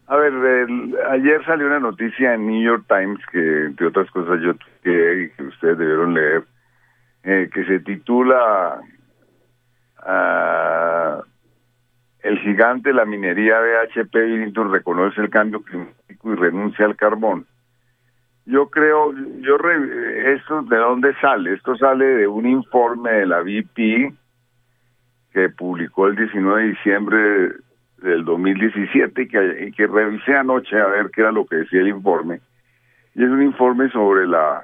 A ver, ayer salió una noticia en New York Times que, entre otras cosas, yo que ustedes debieron leer, que se titula El gigante de la minería BHP Billiton reconoce el cambio climático y renuncia al carbón. Yo creo, ¿esto de dónde sale? Esto sale de un informe de la BP que publicó el 19 de diciembre del 2017 y que revisé anoche a ver qué era lo que decía el informe. Y es un informe sobre la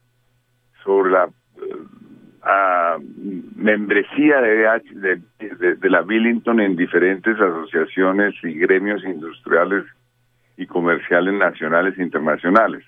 membresía de la Billiton en diferentes asociaciones y gremios industriales y comerciales nacionales e internacionales.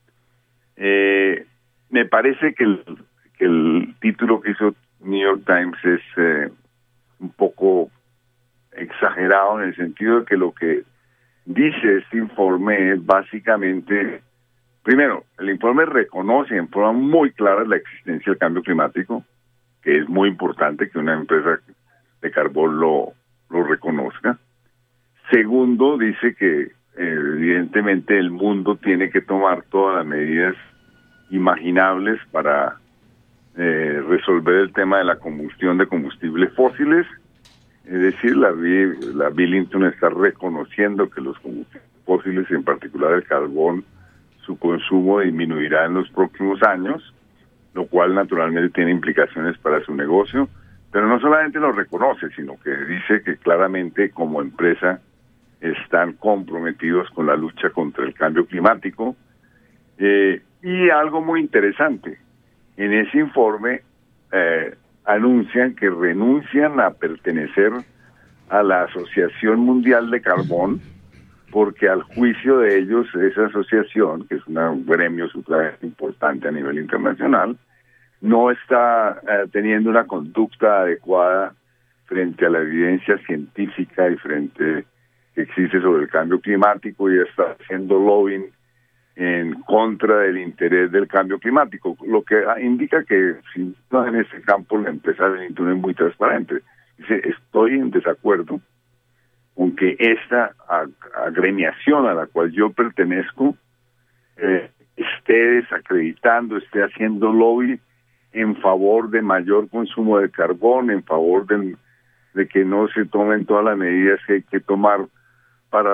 Me parece que el título que hizo New York Times es un poco exagerado, en el sentido de que lo que dice este informe es básicamente, primero, el informe reconoce en forma muy clara la existencia del cambio climático, que es muy importante que una empresa de carbón lo reconozca. Segundo, dice que evidentemente el mundo tiene que tomar todas las medidas imaginables para resolver el tema de la combustión de combustibles fósiles. Es decir, la Billiton está reconociendo que los combustibles fósiles, en particular el carbón, su consumo disminuirá en los próximos años, lo cual naturalmente tiene implicaciones para su negocio, pero no solamente lo reconoce, sino que dice que claramente como empresa están comprometidos con la lucha contra el cambio climático. Y algo muy interesante, en ese informe anuncian que renuncian a pertenecer a la Asociación Mundial de Carbón, porque al juicio de ellos, esa asociación, que es un gremio sumamente importante a nivel internacional, no está teniendo una conducta adecuada frente a la evidencia científica y frente que existe sobre el cambio climático, y está haciendo lobbying en contra del interés del cambio climático, lo que indica que si no en ese campo la empresa de Billiton es muy transparente. Dice, estoy en desacuerdo con que esta agremiación a la cual yo pertenezco esté desacreditando, esté haciendo lobby en favor de mayor consumo de carbón, en favor de que no se tomen todas las medidas que hay que tomar para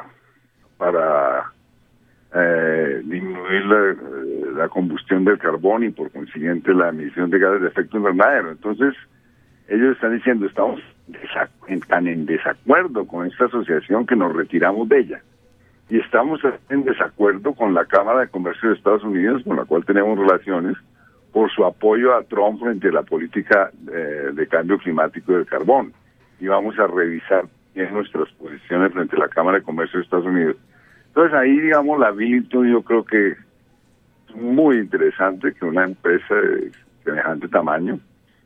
disminuir la combustión del carbón y por consiguiente la emisión de gases de efecto invernadero. Entonces, ellos están diciendo, estamos tan en desacuerdo con esta asociación que nos retiramos de ella. Y estamos en desacuerdo con la Cámara de Comercio de Estados Unidos, con la cual tenemos relaciones, por su apoyo a Trump frente a la política de cambio climático del carbón. Y vamos a revisar bien nuestras posiciones frente a la Cámara de Comercio de Estados Unidos. Entonces ahí, digamos, la Billiton, yo creo que es muy interesante que una empresa de semejante tamaño,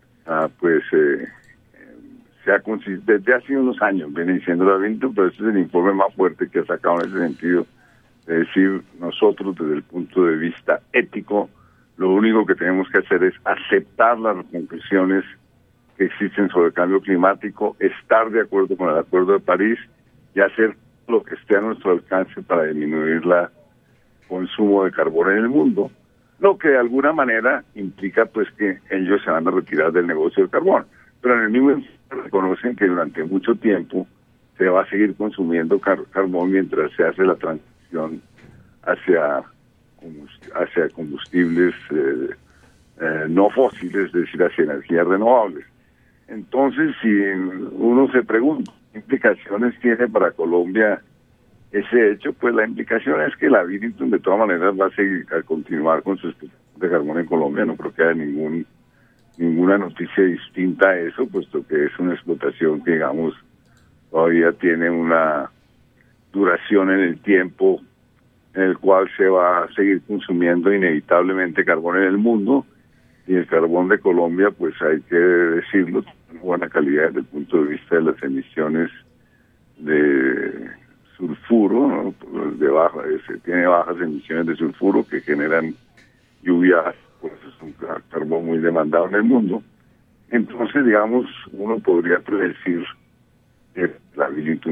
sea desde hace unos años viene diciendo la Billiton, pero este es el informe más fuerte que ha sacado en ese sentido, de decir, nosotros desde el punto de vista ético, lo único que tenemos que hacer es aceptar las conclusiones que existen sobre el cambio climático, estar de acuerdo con el Acuerdo de París y hacer lo que esté a nuestro alcance para disminuir el consumo de carbón en el mundo, lo que de alguna manera implica pues que ellos se van a retirar del negocio del carbón, pero en el mismo tiempo reconocen que durante mucho tiempo se va a seguir consumiendo carbón mientras se hace la transición hacia combustibles no fósiles, es decir, hacia energías renovables. Entonces, si uno se pregunta qué implicaciones tiene para Colombia ese hecho, pues la implicación es que la Billiton de todas maneras va a continuar con su explotación de carbón en Colombia. No creo que haya ninguna noticia distinta a eso, puesto que es una explotación que, digamos, todavía tiene una duración en el tiempo en el cual se va a seguir consumiendo inevitablemente carbón en el mundo, y el carbón de Colombia, pues hay que decirlo, tiene buena calidad desde el punto de vista de las emisiones de sulfuro, ¿no? Tiene bajas emisiones de sulfuro que generan lluvias, pues es un carbón muy demandado en el mundo. Entonces, digamos, uno podría predecir que la Billiton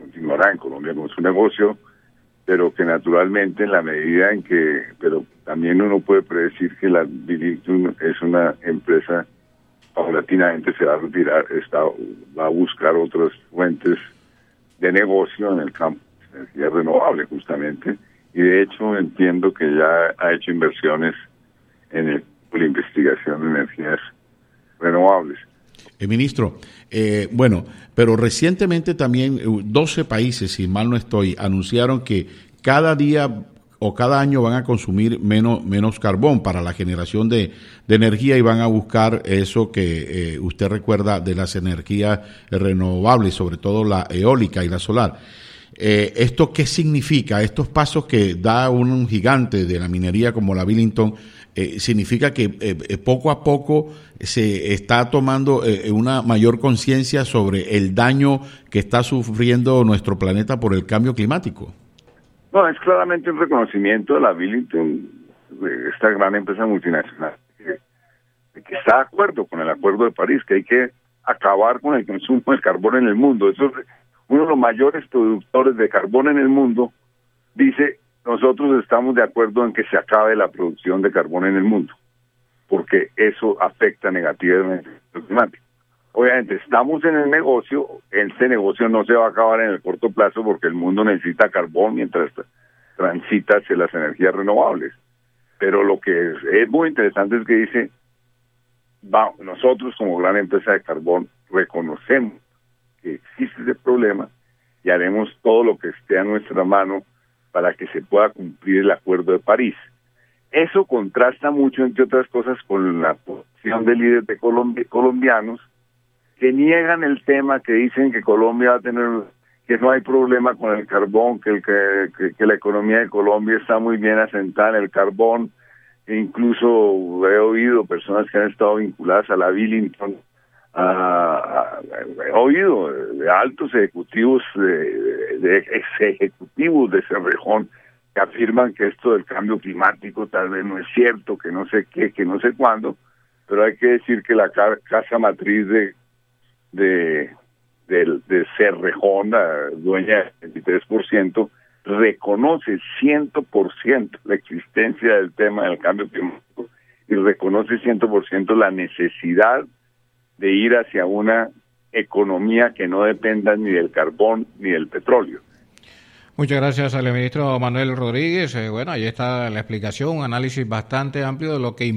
continuará en Colombia con su negocio, pero que naturalmente en la medida en que, pero también uno puede predecir que la Billiton es una empresa paulatinamente se va a retirar, va a buscar otras fuentes de negocio en el campo de energía renovable justamente, y de hecho entiendo que ya ha hecho inversiones en la investigación de energías renovables. Ministro, bueno, pero recientemente también 12 países, si mal no estoy, anunciaron que cada día o cada año van a consumir menos carbón para la generación de energía y van a buscar eso que usted recuerda de las energías renovables, sobre todo la eólica y la solar. ¿Esto qué significa? Estos pasos que da un gigante de la minería como la Billiton, significa que poco a poco se está tomando una mayor conciencia sobre el daño que está sufriendo nuestro planeta por el cambio climático. No, es claramente un reconocimiento de la Billiton, de esta gran empresa multinacional, que está de acuerdo con el Acuerdo de París, que hay que acabar con el consumo del carbón en el mundo. Eso es uno de los mayores productores de carbón en el mundo, dice, nosotros estamos de acuerdo en que se acabe la producción de carbón en el mundo, porque eso afecta negativamente el climático. Obviamente estamos en el negocio, este negocio no se va a acabar en el corto plazo porque el mundo necesita carbón mientras transita hacia las energías renovables. Pero lo que es muy interesante es que dice, nosotros como gran empresa de carbón reconocemos que existe ese problema y haremos todo lo que esté a nuestra mano para que se pueda cumplir el Acuerdo de París. Eso contrasta mucho, entre otras cosas, con la posición de líderes de colombianos que niegan el tema, que dicen que Colombia va a tener, que no hay problema con el carbón, que la economía de Colombia está muy bien asentada en el carbón. E incluso he oído personas que han estado vinculadas a la Billiton, he oído de altos ejecutivos, de ex ejecutivos de Cerrejón, que afirman que esto del cambio climático tal vez no es cierto, que no sé qué, que no sé cuándo, pero hay que decir que la casa matriz de Cerrejón, la dueña del 23%, reconoce 100% la existencia del tema del cambio climático y reconoce 100% la necesidad de ir hacia una economía que no dependa ni del carbón ni del petróleo. Muchas gracias al ministro Manuel Rodríguez. Bueno, ahí está la explicación, un análisis bastante amplio de lo que